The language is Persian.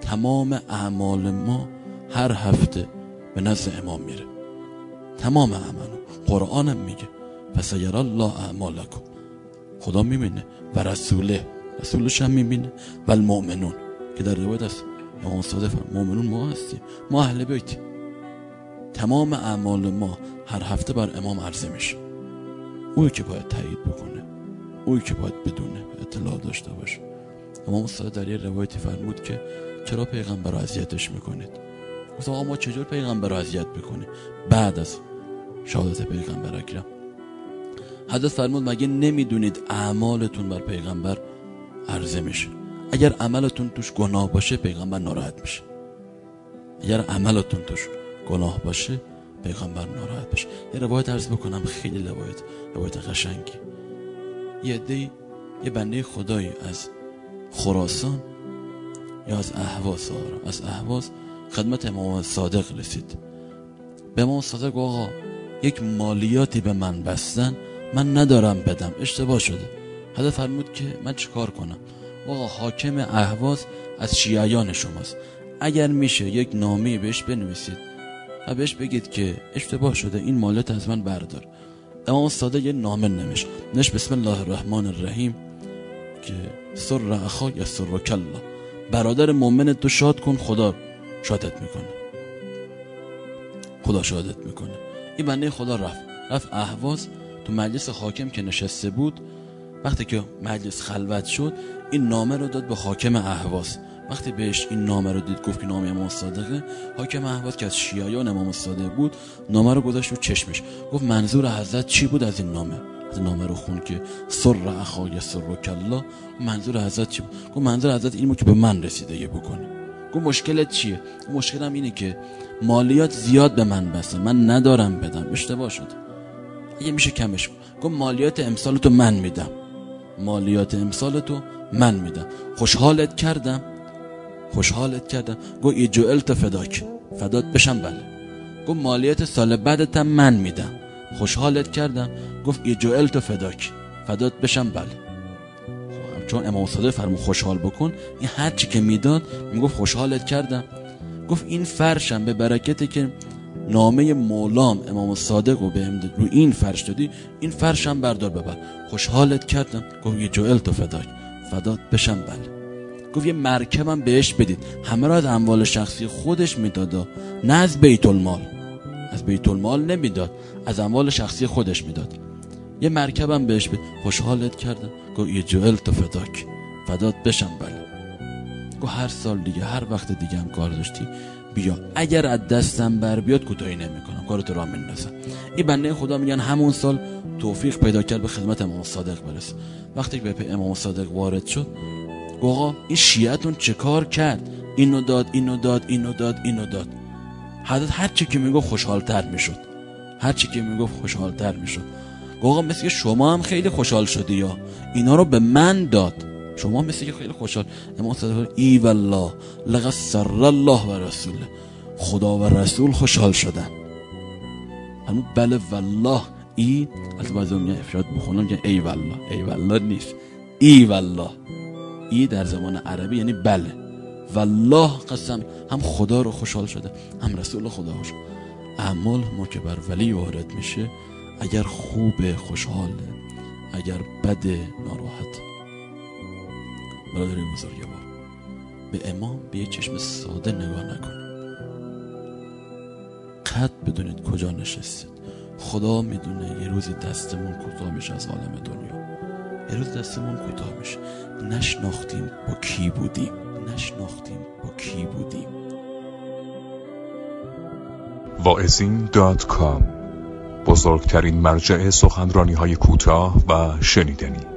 تمام اعمال ما هر هفته به نزد امام میره. تمام اعمال. قرآنم میگه فسیر الله اعمالکم، خدا میبینه و رسولش هم میبینه و المؤمنون، که در روایت است امام صادق مؤمنون ما هستیم، ما اهل بیتیم. تمام اعمال ما هر هفته بر امام عرضه میشه. اویی که باید تایید بکنه، اویی که باید بدونه، اطلاع داشته باشه. امام صادق در یه روایتی فرمود که چرا پیغمبر رو اذیتش میکنید؟ گفت آقا ما چجور پیغمبر رو اذیت بکنیم بعد از شهادت پیغمبر اکرم؟ حضرت فرمود مگه نمیدونید اعمالتون بر پیغمبر عرضه میشه؟ اگر عملتون توش گناه باشه پیغمبر ناراحت میشه. اگر عملتون توش گناه باشه پیغمبر ناراحت میشه. یه روایت عرض بکنم، خیلی روایت قشنگی. یه بنده خدایی از خراسان یا از اهواز خدمت امام صادق رسید. به امام صادق آقا یک مالیاتی به من بستن، من ندارم بدم، اشتباه شده. حضرت فرمود که من چیکار کنم؟ آقا حاکم اهواز از شیعیان شماست، اگر میشه یک نامه بهش بنویسید و بهش بگید که اشتباه شده، این مالیات از من بردار. امام صادق یه نامه نوشت بسم الله الرحمن الرحیم که سر اخا یسرک الله، برادر مؤمن تو شاد کن، خدا شادت میکنه، خدا شادت میکنه. این بنده خدا رفت اهواز، تو مجلس حاکم که نشسته بود، وقتی که مجلس خلوت شد این نامه رو داد به حاکم اهواز. وقتی بهش این نامه رو دید گفت که نامه امام صادقه، حاکم اهواز که از شیعیان امام صادق بود نامه رو گذاشت رو چشمش، گفت منظور حضرت چی بود از این نامه؟ از نامه رو خون که سر اخا یسرک الله، منظور حضرت چی بود؟ گفت منظور حضرت این بود که به من رسیدگی بکنه. گفت مشکلت چیه؟ مشکلم اینه که مالیات زیاد به من بسته، من ندارم بدم، اشتباه شد، اگه میشه کمش کن. گفت مالیات امسالتو من میدم، مالیات امسالتو من میدم. خوشحالت کردم. گفت ایجوالت فدات بشم. بله. گفت مالیات سال بعدتم من میدم. خوشحالت کردم. گفت ایجوالت فدات بشم. بله. چون امام صادق فرمود خوشحال بکن، این هر چی که میداد میگفت خوشحالت کردم. گفت این فرشم به برکتی که نامه مولام امام صادق رو بهم داد، رو این فرش دادی، این فرشم بردار ببر. خوشحالت کردم. گفت یه جوئلت فدات بشم. بله. گفت یه مرکبم بهش بدید، همه را از اموال شخصی خودش میداد، نه از بیت المال. از بیت المال نمیداد، از اموال شخصی خودش میداد. یه مرکبم بهش بدید. خوشحالت کردم. گفت یه جوئلت فدات بشم. بله. گفت هر سال دیگه، هر وقت دیگه هم کار داشتی بیا، اگر از دستم بر بیاد کوتاهی نمیکنم، کارت راه میندازم. این بنده خدا میگن همون سال توفیق پیدا کرد به خدمت امام صادق برسه. وقتی که به امام صادق وارد شد گفت آقا این شیعتون چه کار کرد؟ اینو داد. حضرت هر چی که میگفت خوشحالتر میشد. گفت آقا مثل که شما هم خیلی خوشحال شدی، یا اینا رو به من داد، شما مثل که خیلی خوشحال. امام صادق ای والله لقد سر الله و رسوله، خدا و رسول خوشحال شدن. همون بله والله ای، از بعضی میگن افشاد بخونم که ای والله نیست، ای والله. ای در زمان عربی یعنی بله، والله قسم، هم خدا رو خوشحال شده هم رسول خدا خوشحال. اعمال ما که بر ولی وارد میشه، اگر خوبه خوشحاله، اگر بده ناراحت. برادری بزرگوار، به امام به یه چشم ساده نگاه نکنید. قد بدونید کجا نشستید. خدا میدونه یه روزی دستمون کوتاه میشه از عالم دنیا، یه روز دستمون کوتاه میشه. نشناختیم با کی بودیم. واعظین.com، بزرگترین مرجع سخنرانی‌های کوتاه و شنیدنی.